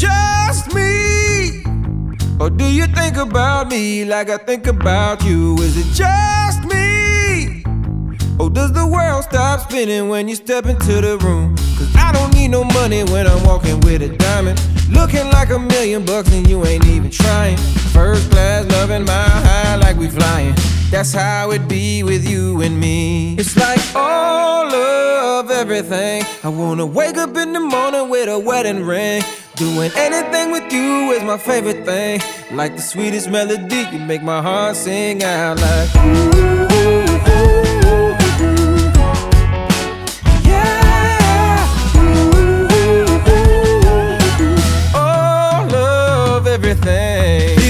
just me? Or do you think about me like I think about you? Is it just me? Or does the world stop spinning when you step into the room? Cause I don't need no money when I'm walking with a diamond, looking like $1 million and you ain't even trying. First class, loving my high like we flying. That's how it be with you and me. It's like all of everything. I wanna wake up in the morning with a wedding ring. Doing anything with you is my favorite thing. Like the sweetest melody, you make my heart sing out like ooh.